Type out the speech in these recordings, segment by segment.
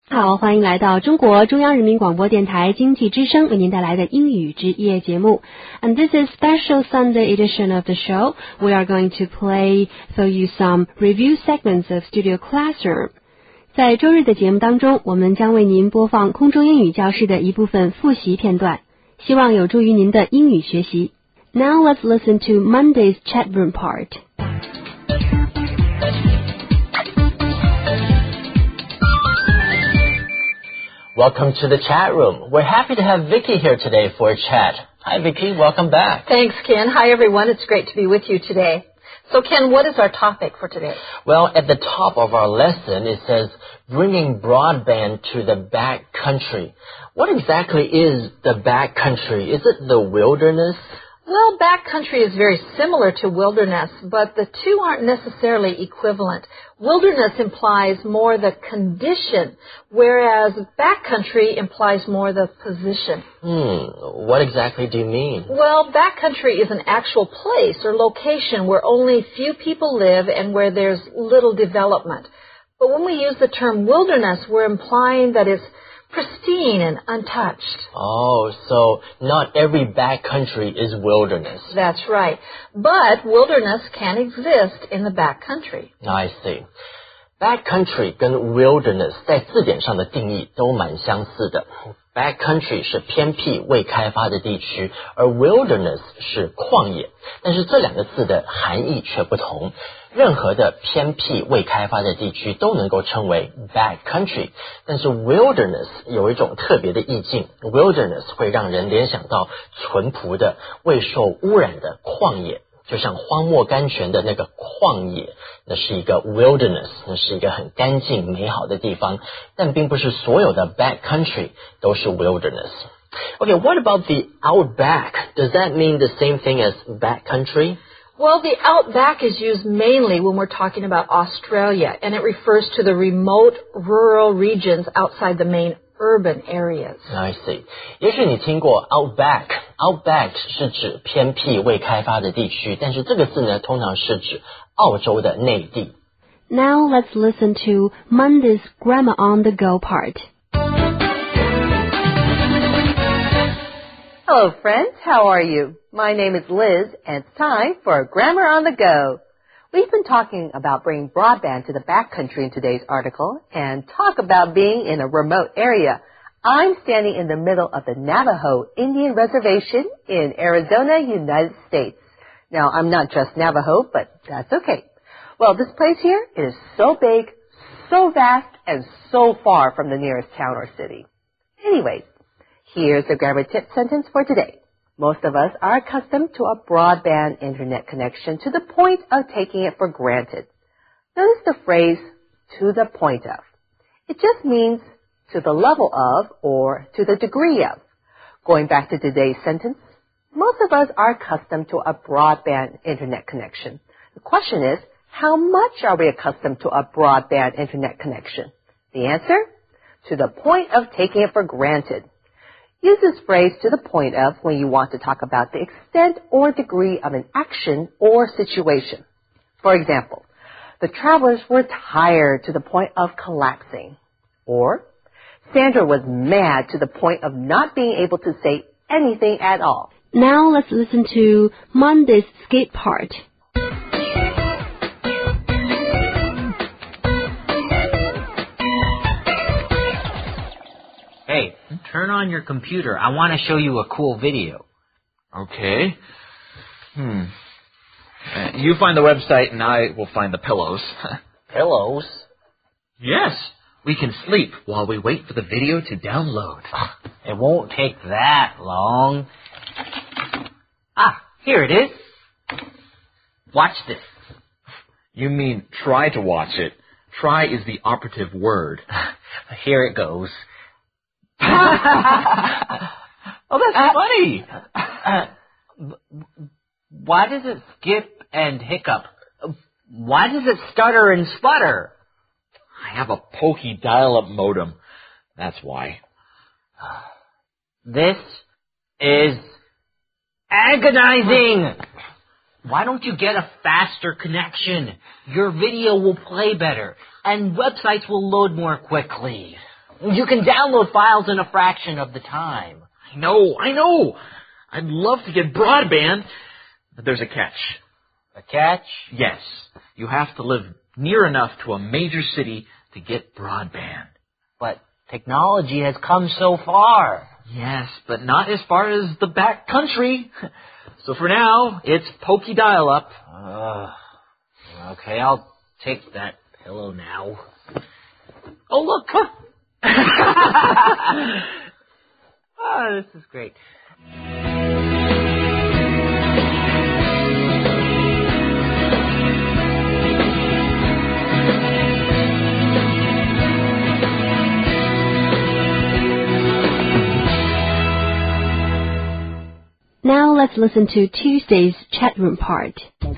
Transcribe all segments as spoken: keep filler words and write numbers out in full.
好，欢迎来到中国中央人民广播电台经济之声为您带来的英语之夜节目。And this is special Sunday edition of the show. We are going to play for you some review segments of Studio Classroom. 在周日的节目当中，我们将为您播放空中英语教室的一部分复习片段，希望有助于您的英语学习。Now let's listen to Monday's chat room part. Welcome to the chat room. We're happy to have Vicky here today for a chat. Hi, Vicky. Welcome back. Thanks, Ken. Hi, everyone. It's great to be with you today. So, Ken, what is our topic for today? Well, at the top of our lesson, it says, bringing broadband to the back country. What exactly is the back country? Is it the wilderness? Well, backcountry is very similar to wilderness, but the two aren't necessarily equivalent. Wilderness implies more the condition, whereas backcountry implies more the position. Hmm, what exactly do you mean? Well, backcountry is an actual place or location where only few people live and where there's little development. But when we use the term wilderness, we're implying that it's pristine and untouched. Oh, so not every backcountry is wilderness. That's right. But wilderness can exist in the backcountry. I see. Backcountry 跟 wilderness 在字典上的定义都蛮相似的。Backcountry 是偏僻未开发的地区，而 wilderness 是旷野，但是这两个字的含义却不同。任何的偏僻未开发的地区都能够称为 backcountry， 但是 wilderness 有一种特别的意境， wilderness 会让人联想到淳朴的未受污染的旷野，就像荒漠甘泉的那个旷野，那是一个 wilderness， 那是一个很干净美好的地方，但并不是所有的 backcountry 都是 wilderness。 Okay, what about the outback? Does that mean the same thing as backcountry? Well, the outback is used mainly when we're talking about Australia, and it refers to the remote rural regions outside the main urban areas. I see. 也许你听过 outback. Outback 是指偏僻未开发的地区，但是这个字呢，通常是指澳洲的内地。 Now let's listen to Monday's Grammar on the Go part. Hello, friends. How are you? My name is Liz, and it's time for Grammar on the Go. We've been talking about bringing broadband to the backcountry in today's article, and talk about being in a remote area. I'm standing in the middle of the Navajo Indian Reservation in Arizona, United States. Now, I'm not just Navajo, but that's okay. Well, this place here is so big, so vast, and so far from the nearest town or city. Anyways, here's the grammar tip sentence for today. Most of us are accustomed to a broadband internet connection to the point of taking it for granted. Notice the phrase, to the point of. It just means to the level of or to the degree of. Going back to today's sentence, most of us are accustomed to a broadband internet connection. The question is, how much are we accustomed to a broadband internet connection? The answer? To the point of taking it for granted. Use this phrase to the point of when you want to talk about the extent or degree of an action or situation. For example, the travelers were tired to the point of collapsing. Or, Sandra was mad to the point of not being able to say anything at all. Now let's listen to Monday's skate part. Hey, turn on your computer. I want to show you a cool video. Okay. Hmm. Uh, you find the website and I will find the pillows. Pillows? Yes. We can sleep while we wait for the video to download. It won't take that long. Ah, here it is. Watch this. You mean try to watch it. Try is the operative word. Here it goes. Oh, that's uh, funny. Uh, why does it skip and hiccup? Why does it stutter and sputter? I have a pokey dial-up modem. That's why. This is agonizing. Why don't you get a faster connection? Your video will play better, and websites will load more quickly. You can download files in a fraction of the time. I know, I know. I'd love to get broadband, but there's a catch. A catch? Yes, you have to live near enough to a major city to get broadband. But technology has come so far. Yes, but not as far as the back country. So for now, it's pokey dial-up. Uh, okay, I'll take that pillow now. Oh, look! Oh, this is great. Now let's listen to Tuesday's chat room part.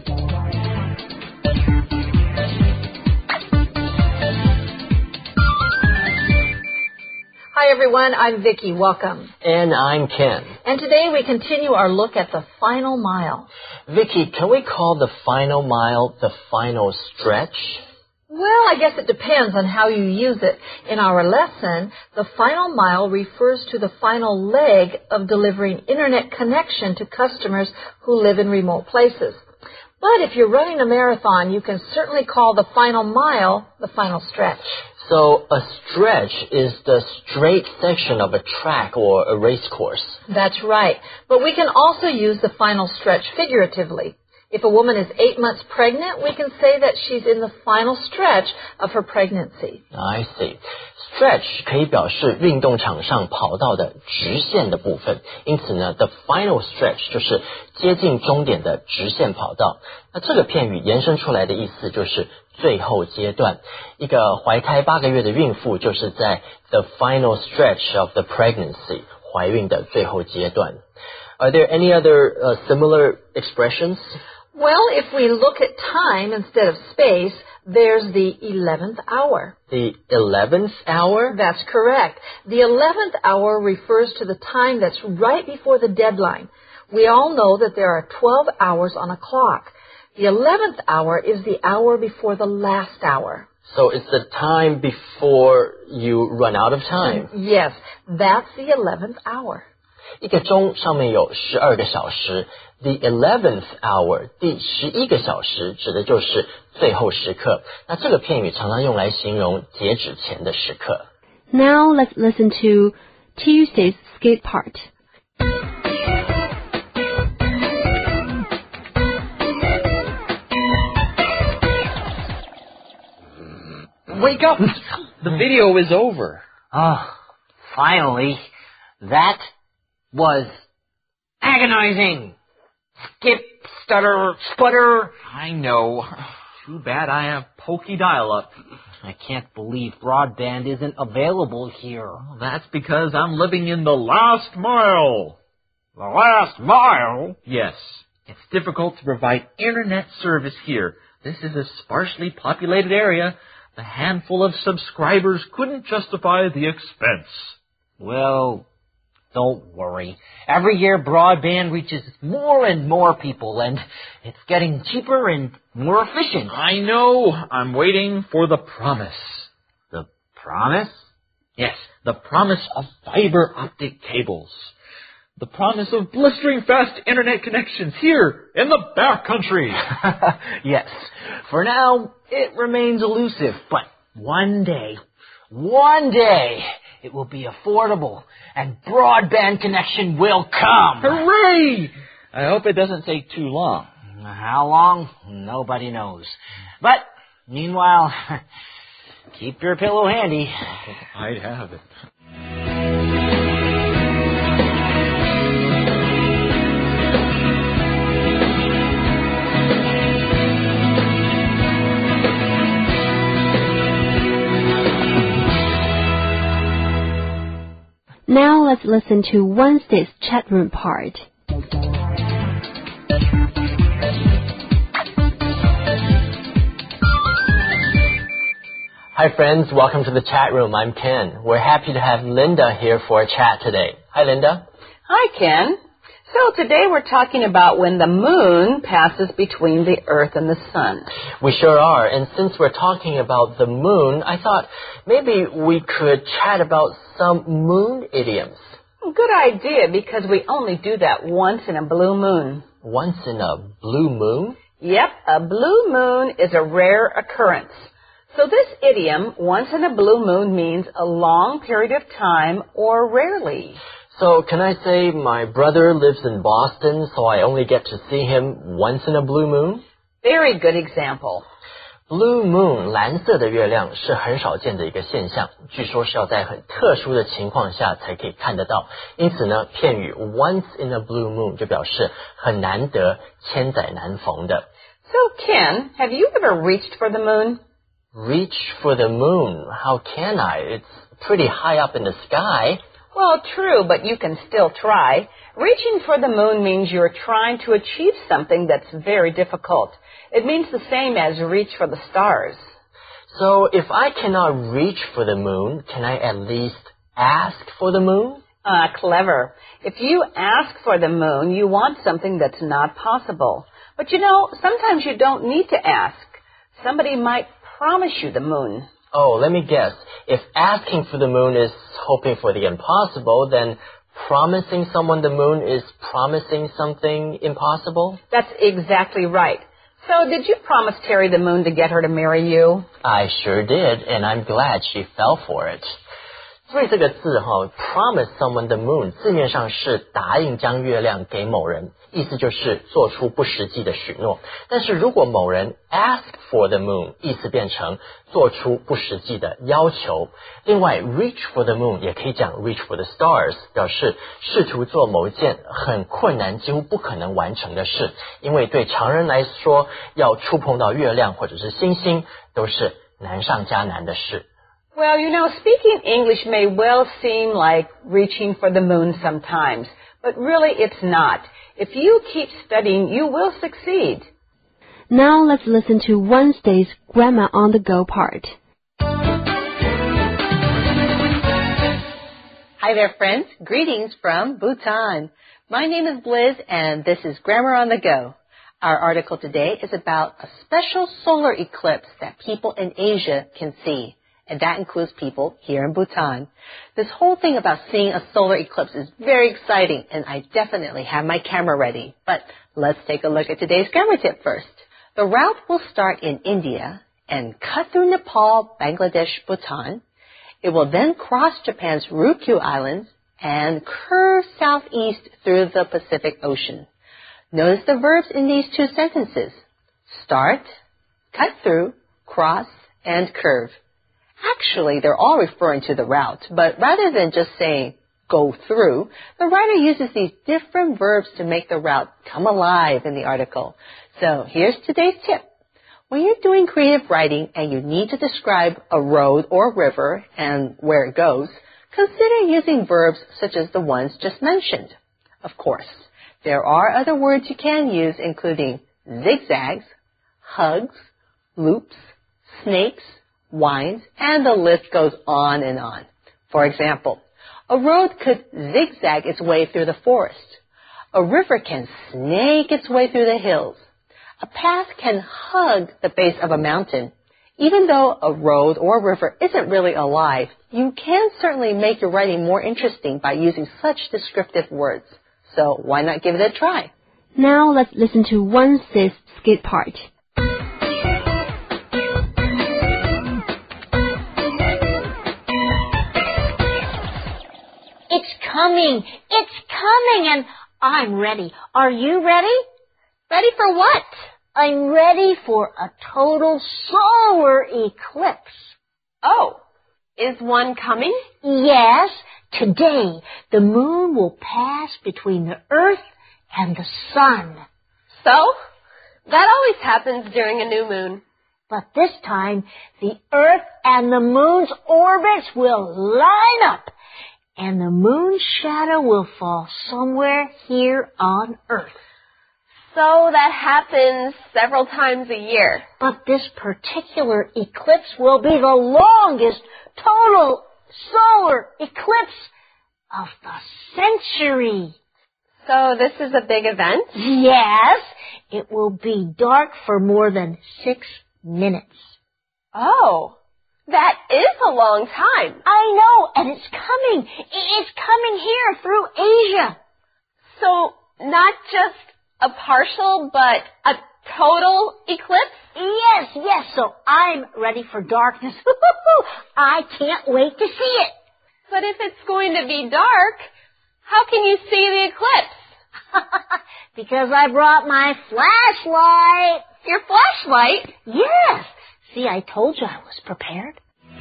Hi everyone, I'm Vicki. Welcome. And I'm Ken. And today we continue our look at the final mile. Vicki, can we call the final mile the final stretch? Well, I guess it depends on how you use it. In our lesson, the final mile refers to the final leg of delivering internet connection to customers who live in remote places. But if you're running a marathon, you can certainly call the final mile the final stretch. So a stretch is the straight section of a track or a race course. That's right. But we can also use the final stretch figuratively. If a woman is eight months pregnant, we can say that she's in the final stretch of her pregnancy. I see. Stretch 可以表示运动场上跑道的直线的部分，因此呢 ，the final stretch 就是接近终点的直线跑道。那这个片语延伸出来的意思就是最后阶段。一个怀胎八个月的孕妇就是在 the final stretch of the pregnancy 怀孕的最后阶段。Are there any other uh, similar expressions? Well, if we look at time instead of space, there's the eleventh hour. The eleventh hour? That's correct. The eleventh hour refers to the time that's right before the deadline. We all know that there are twelve hours on a clock. The eleventh hour is the hour before the last hour. So it's the time before you run out of time. Yes, that's the eleventh hour. 一个钟上面有十二个小时 ，the eleventh hour 第十一个小时指的就是最后时刻。那这个片语常常用来形容截止前的时刻。 Now let's listen to Tuesday's skate part. Wake up! The video is over. Oh, finally. That was agonizing. Skip, stutter, sputter. I know. Too bad I have pokey dial-up. I can't believe broadband isn't available here. Well, that's because I'm living in the last mile. The last mile? Yes. It's difficult to provide internet service here. This is a sparsely populated area. The handful of subscribers couldn't justify the expense. Well, don't worry. Every year broadband reaches more and more people, and it's getting cheaper and more efficient. I know. I'm waiting for the promise. The promise? Yes, the promise of fiber optic cables. The promise of blistering fast internet connections here in the backcountry. Yes. For now, it remains elusive, but one day, one day, it will be affordable, and broadband connection will come. Hooray! I hope it doesn't take too long. How long? Nobody knows. But, meanwhile, keep your pillow handy. I'd have it. Now let's listen to Wednesday's chat room part. Hi friends, welcome to the chat room. I'm Ken. We're happy to have Linda here for a chat today. Hi Linda. Hi, Ken. So today we're talking about when the moon passes between the Earth and the sun. We sure are. And since we're talking about the moon, I thought maybe we could chat about some moon idioms. Good idea, because we only do that once in a blue moon. Once in a blue moon? Yep, a blue moon is a rare occurrence. So this idiom, once in a blue moon, means a long period of time or rarely. So can I say my brother lives in Boston, so I only get to see him once in a blue moon? Very good example. Blue moon, 蓝色的月亮是很少见的一个现象，据说是要在很特殊的情况下才可以看得到。因此呢，片语 once in a blue moon 就表示很难得、千载难逢的。 So Ken, have you ever reached for the moon? Reach for the moon? How can I? It's pretty high up in the sky. Well, true, but you can still try. Reaching for the moon means you're trying to achieve something that's very difficult. It means the same as reach for the stars. So if I cannot reach for the moon, can I at least ask for the moon? Ah, clever. If you ask for the moon, you want something that's not possible. But you know, sometimes you don't need to ask. Somebody might promise you the moon. Oh, let me guess. If asking for the moon is hoping for the impossible, then promising someone the moon is promising something impossible? That's exactly right. So did you promise Terry the moon to get her to marry you? I sure did, and I'm glad she fell for it. 所以这个字哈 promise someone the moon 字面上是答应将月亮给某人，意思就是做出不实际的许诺。但是如果某人 ask for the moon 意思变成做出不实际的要求。另外 reach for the moon 也可以讲 reach for the stars 表示试图做某一件很困难几乎不可能完成的事，因为对常人来说要触碰到月亮或者是星星都是难上加难的事。 Well, you know, speaking English may well seem like reaching for the moon sometimes, but really it's not. If you keep studying, you will succeed. Now let's listen to Wednesday's Grammar on the Go part. Hi there, friends. Greetings from Bhutan. My name is Liz, and this is Grammar on the Go. Our article today is about a special solar eclipse that people in Asia can see. And that includes people here in Bhutan. This whole thing about seeing a solar eclipse is very exciting, and I definitely have my camera ready. But let's take a look at today's grammar tip first. The route will start in India and cut through Nepal, Bangladesh, Bhutan. It will then cross Japan's Ryukyu Islands and curve southeast through the Pacific Ocean. Notice the verbs in these two sentences. Start, cut through, cross, and curve. Actually, they're all referring to the route, but rather than just saying go through, the writer uses these different verbs to make the route come alive in the article. So here's today's tip. When you're doing creative writing and you need to describe a road or river and where it goes, consider using verbs such as the ones just mentioned. Of course, there are other words you can use, including zigzags, hugs, loops, snakes, winds, and the list goes on and on. For example, a road could zigzag its way through the forest. A river can snake its way through the hills. A path can hug the base of a mountain. Even though a road or river isn't really alive, you can certainly make your writing more interesting by using such descriptive words. So why not give it a try? Now let's listen to Wednesday's skit part. It's coming. It's coming, and I'm ready. Are you ready? Ready for what? I'm ready for a total solar eclipse. Oh, is one coming? Yes. Today, the moon will pass between the Earth and the sun. So? That always happens during a new moon. But this time, the Earth and the moon's orbits will line up, and the moon's shadow will fall somewhere here on Earth. So that happens several times a year. But this particular eclipse will be the longest total solar eclipse of the century. So this is a big event? Yes, it will be dark for more than six minutes. Oh, that is a long time. I know, and it's coming. It's coming here through Asia. So not just a partial, but a total eclipse? Yes, yes, so I'm ready for darkness. I can't wait to see it. But if it's going to be dark, how can you see the eclipse? Because I brought my flashlight. Your flashlight? Yes. See, I told you I was prepared.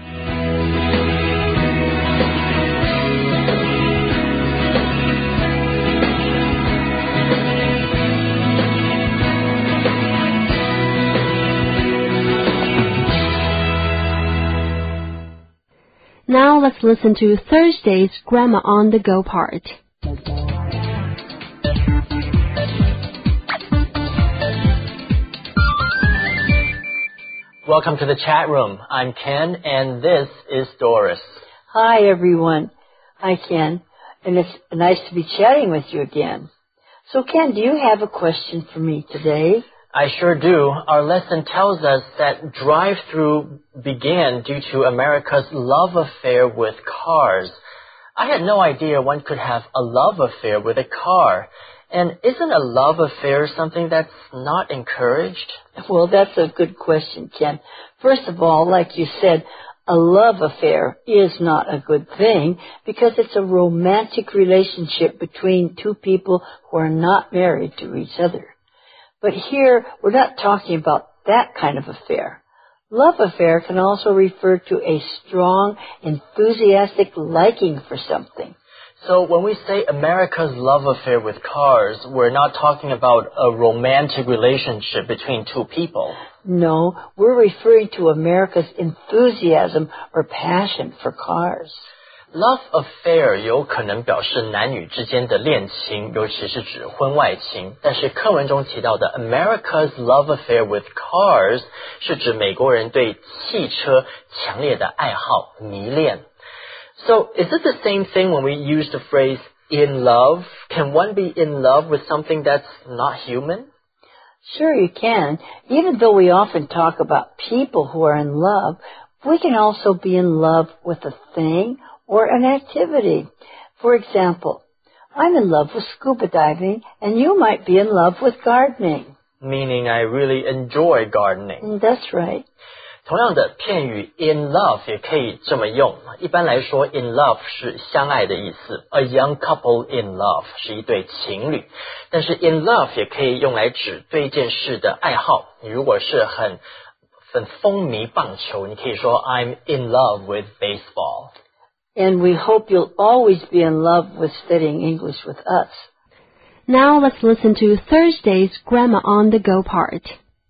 Now let's listen to Thursday's Grammar on the Go part. Welcome to the chat room. I'm Ken, and this is Doris. Hi, everyone. Hi, Ken. And it's nice to be chatting with you again. So, Ken, do you have a question for me today? I sure do. Our lesson tells us that drive-through began due to America's love affair with cars. I had no idea one could have a love affair with a car. And isn't a love affair something that's not encouraged? Well, that's a good question, Ken. First of all, like you said, a love affair is not a good thing because it's a romantic relationship between two people who are not married to each other. But here, we're not talking about that kind of affair. Love affair can also refer to a strong, enthusiastic liking for something. So when we say America's love affair with cars, we're not talking about a romantic relationship between two people. No, we're referring to America's enthusiasm or passion for cars. Love affair 有可能表示男女之间的恋情，尤其是指婚外情。但是课文中提到的 America's love affair with cars 是指美国人对汽车强烈的爱好、迷恋。So, is it the same thing when we use the phrase in love? Can one be in love with something that's not human? Sure you can. Even though we often talk about people who are in love, we can also be in love with a thing or an activity. For example, I'm in love with scuba diving, and you might be in love with gardening. Meaning I really enjoy gardening. That's right. 同样的片语 in love 也可以这么用。一般来说 in love 是相爱的意思。A young couple in love 是一对情侣。但是 in love 也可以用来指对一件事的爱好。你如果是很很风靡棒球，你可以说 I'm in love with baseball. And we hope you'll always be in love with studying English with us. Now let's listen to Thursday's Grammar on the Go part.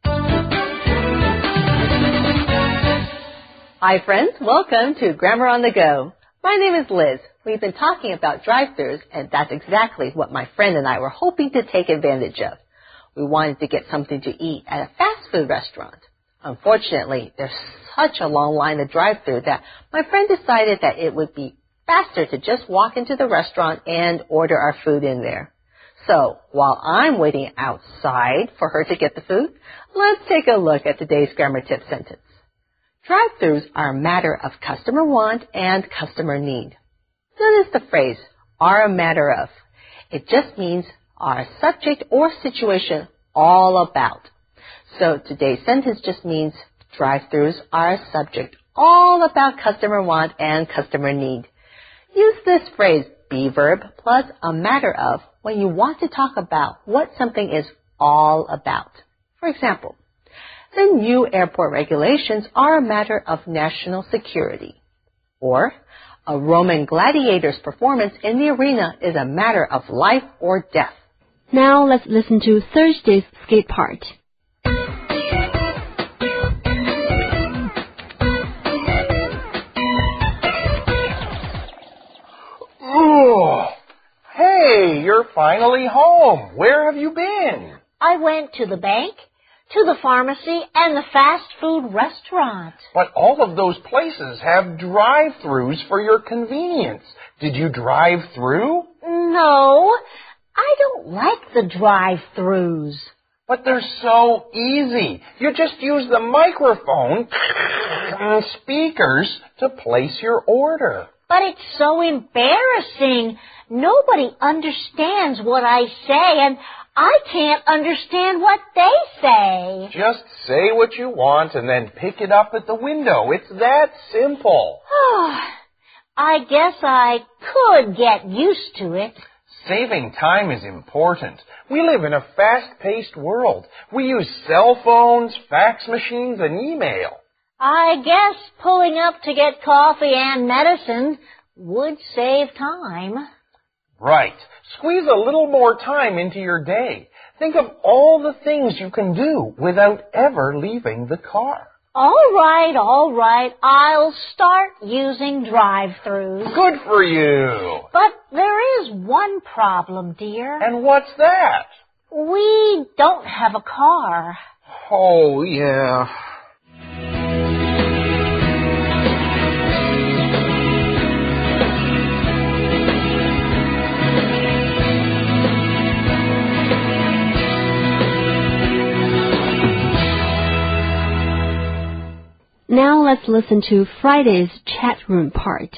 Hi, friends. Welcome to Grammar on the Go. My name is Liz. We've been talking about drive-thrus, and that's exactly what my friend and I were hoping to take advantage of. We wanted to get something to eat at a fast food restaurant. Unfortunately, there's such a long line to drive-thru that my friend decided that it would be faster to just walk into the restaurant and order our food in there. So, while I'm waiting outside for her to get the food, let's take a look at today's grammar tip sentence. Drive-thrus are a matter of customer want and customer need. Notice the phrase, are a matter of. It just means are a subject or situation all about. So today's sentence just means drive-thrus are a subject all about customer want and customer need. Use this phrase, be verb plus a matter of, when you want to talk about what something is all about. For example, the new airport regulations are a matter of national security. Or, a Roman gladiator's performance in the arena is a matter of life or death. Now let's listen to Thursday's skate part. Oh, hey, you're finally home. Where have you been? I went to the bank, to the pharmacy, and the fast food restaurant. But all of those places have drive-thrus for your convenience. Did you drive through? No, I don't like the drive-thrus. But they're so easy. You just use the microphone and speakers to place your order. But it's so embarrassing. Nobody understands what I say, and I can't understand what they say. Just say what you want and then pick it up at the window. It's that simple. I guess I could get used to it. Saving time is important. We live in a fast-paced world. We use cell phones, fax machines, and email. I guess pulling up to get coffee and medicine would save time. Right. Squeeze a little more time into your day. Think of all the things you can do without ever leaving the car. All right, all right. I'll start using drive-thrus. Good for you. But there is one problem, dear. And what's that? We don't have a car. Oh, yeah. Now let's listen to Friday's chat room part.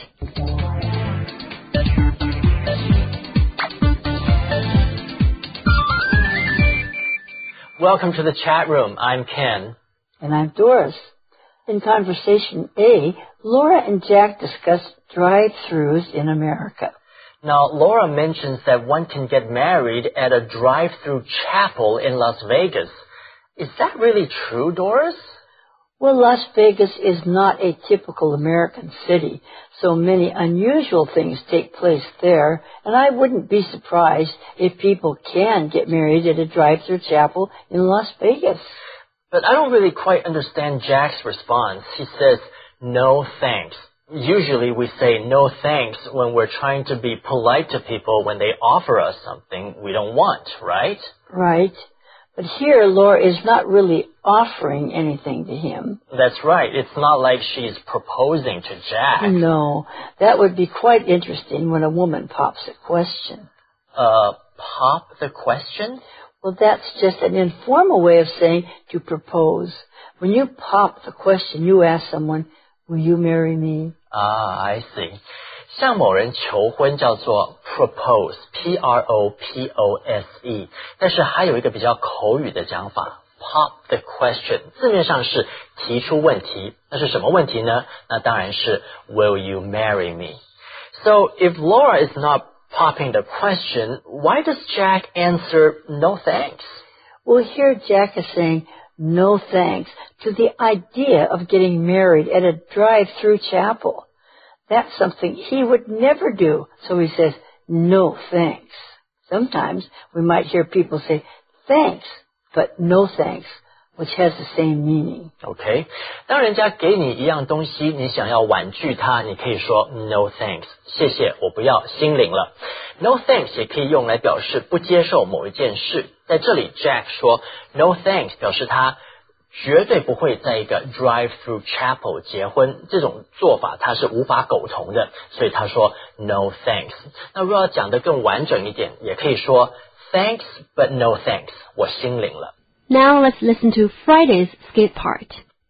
Welcome to the chat room. I'm Ken. And I'm Doris. In conversation A, Laura and Jack discuss drive-thrus in America. Now, Laura mentions that one can get married at a drive-through chapel in Las Vegas. Is that really true, Doris? Well, Las Vegas is not a typical American city, so many unusual things take place there, and I wouldn't be surprised if people can get married at a drive-through chapel in Las Vegas. But I don't really quite understand Jack's response. He says, no thanks. Usually we say no thanks when we're trying to be polite to people when they offer us something we don't want, right? Right. But here, Laura is not really offering anything to him. That's right. It's not like she's proposing to Jack. No. That would be quite interesting when a woman pops a question. Uh, pop the question? Well, that's just an informal way of saying to propose. When you pop the question, you ask someone, will you marry me? Ah, I see. 向某人求婚叫做 propose, P R O P O S E， 但是还有一个比较口语的讲法 pop the question， 字面上是提出问题，那是什么问题呢？那当然是 will you marry me? So if Laura is not popping the question, why does Jack answer no thanks? Well, here Jack is saying no thanks to the idea of getting married at a drive-through chapel. That's something he would never do, so he says, no thanks. Sometimes we might hear people say, thanks, but no thanks, which has the same meaning. OK， 当人家给你一样东西，你想要婉拒他，你可以说 no thanks， 谢谢，我不要，心领了。No thanks 也可以用来表示不接受某一件事。在这里 Jack 说 no thanks 表示他绝对不会在一个 drive-through chapel 结婚，这种做法他是无法苟同的，所以他说 no thanks。那如果要讲得更完整一点，也可以说 thanks but no thanks， 我心领了。 Now let's listen to Friday's skit part.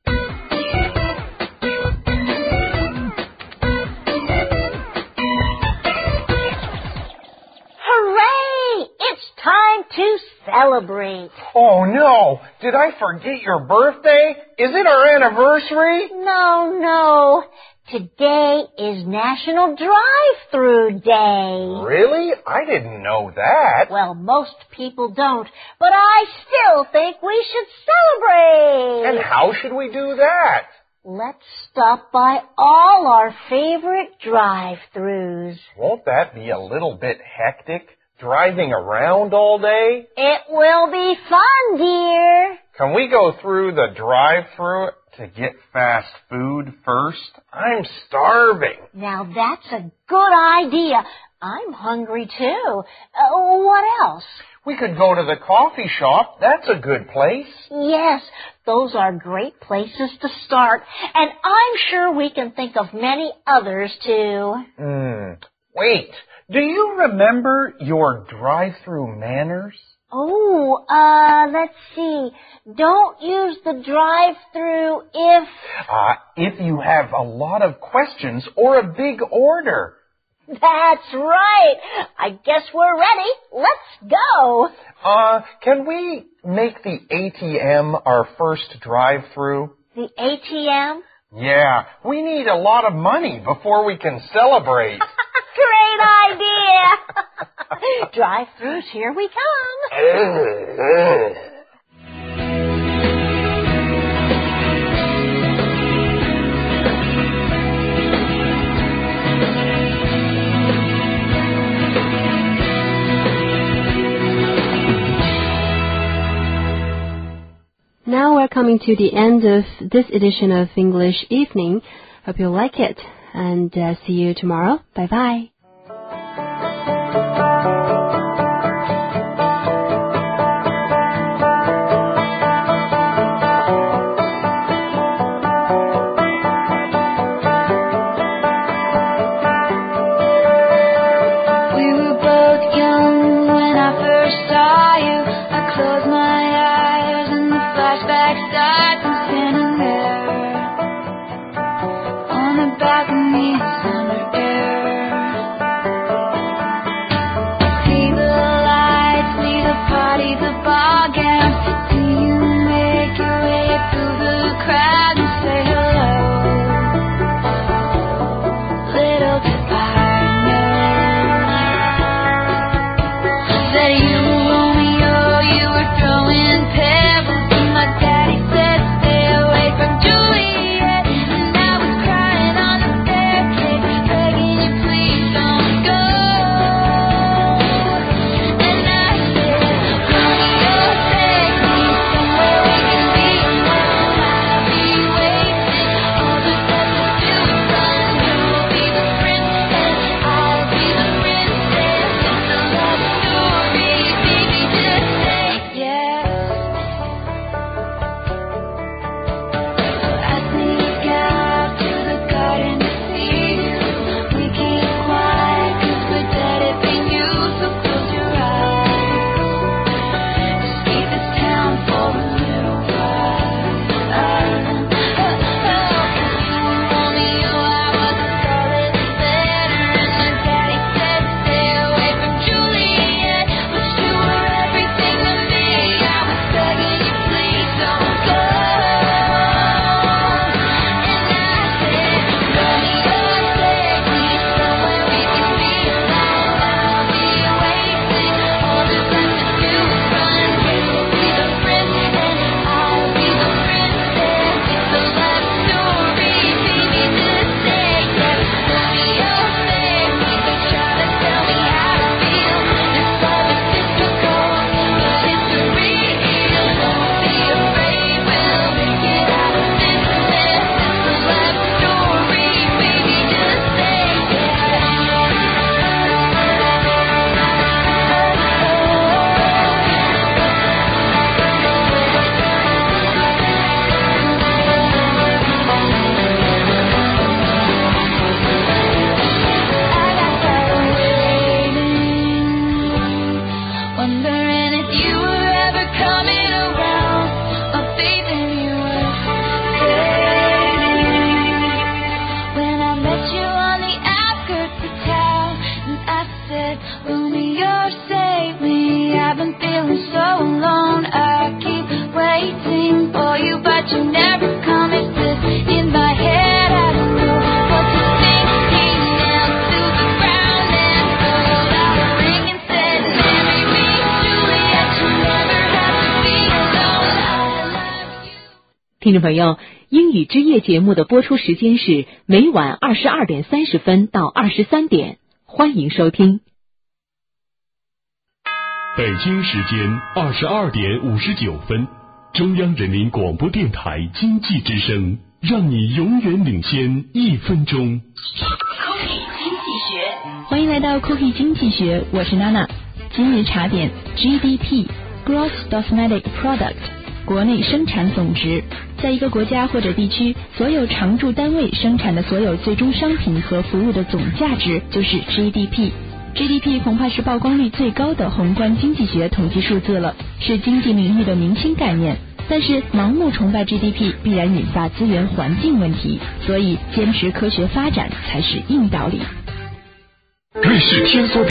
Hooray! It's time to celebrate. Oh, no. Did I forget your birthday? Is it our anniversary? No, no. Today is National Drive-Thru Day. Really? I didn't know that. Well, most people don't, but I still think we should celebrate. And how should we do that? Let's stop by all our favorite drive-thrus. Won't that be a little bit hectic, driving around all day? It will be fun, dear. Can we go through the drive-thru to get fast food first? I'm starving. Now that's a good idea. I'm hungry too. Uh, what else? We could go to the coffee shop. That's a good place. Yes, those are great places to start. And I'm sure we can think of many others too. Hmm. Wait, do you remember your drive-through manners? Oh, uh, let's see. Don't use the drive-through if... Uh, if you have a lot of questions or a big order. That's right. I guess we're ready. Let's go. Uh, can we make the A T M our first drive-through? The A T M? Yeah, we need a lot of money before we can celebrate. Great idea. Drive-throughs, here we come. Now we're coming to the end of this edition of English Evening. Hope you like it, and uh, see you tomorrow. Bye-bye. Juliet, 听众朋友，英语之夜节目的播出时间是每晚二十二点三十分到二十三点，欢迎收听。 北京时间二十二点五十九分，中央人民广播电台经济之声，让你永远领先一分钟。 Cookie 经济学， 欢迎来到 Cookie 经济学，我是娜娜。今日茶点 G D P，Gross Domestic Product， 国内生产总值。在一个国家或者地区，所有常住单位生产的所有最终商品和服务的总价值就是 G D P。 G D P 恐怕是曝光率最高的宏观经济学统计数字了，是经济领域的明星概念。但是盲目崇拜 G D P 必然引发资源环境问题，所以坚持科学发展才是硬道理。 瑞士天梭